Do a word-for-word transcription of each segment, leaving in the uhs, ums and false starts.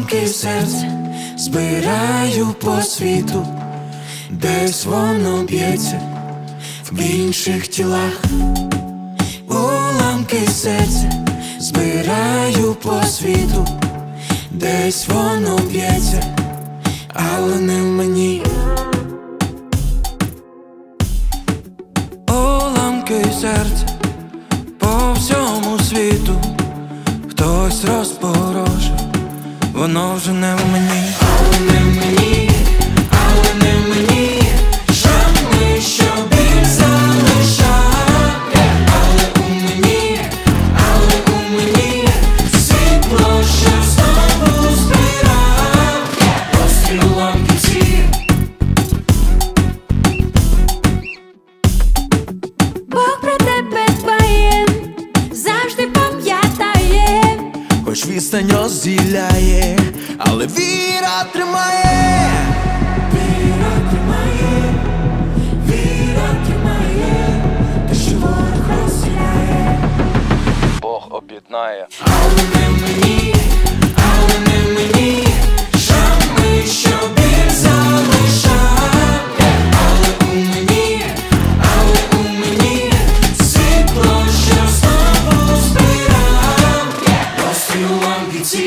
уламки серця збираю по світу, десь воно б'ється в інших тілах. Уламки серця збираю по світу, десь воно б'ється, але не в мені. Уламки серця по всьому світу, хтось розпорошив, воно вже не в мені. Але не в мені, але не в мені, шрами, що біль залишав. Але у мені, але у мені світло, що знову збирав. Острі уламки ці. Бог про тебе дбає, завжди пам'ятає, Хоч відстань розділяє, але віра тримає. Віра тримає, віра тримає, те, що ворог розділяє, Бог об'єднає. але не в мені, але не в мені, шрами, що біль залишав. Але у мені, але у мені світло, що знову збирав. Острі уламки ці.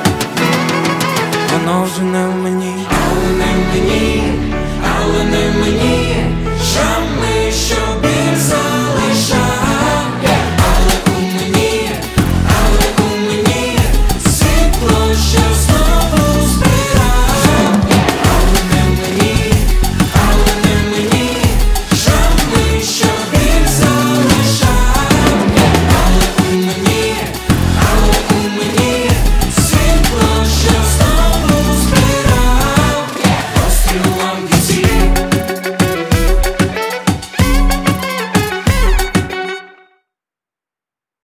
Воно вже не в мені, але не в мені, але не в мені.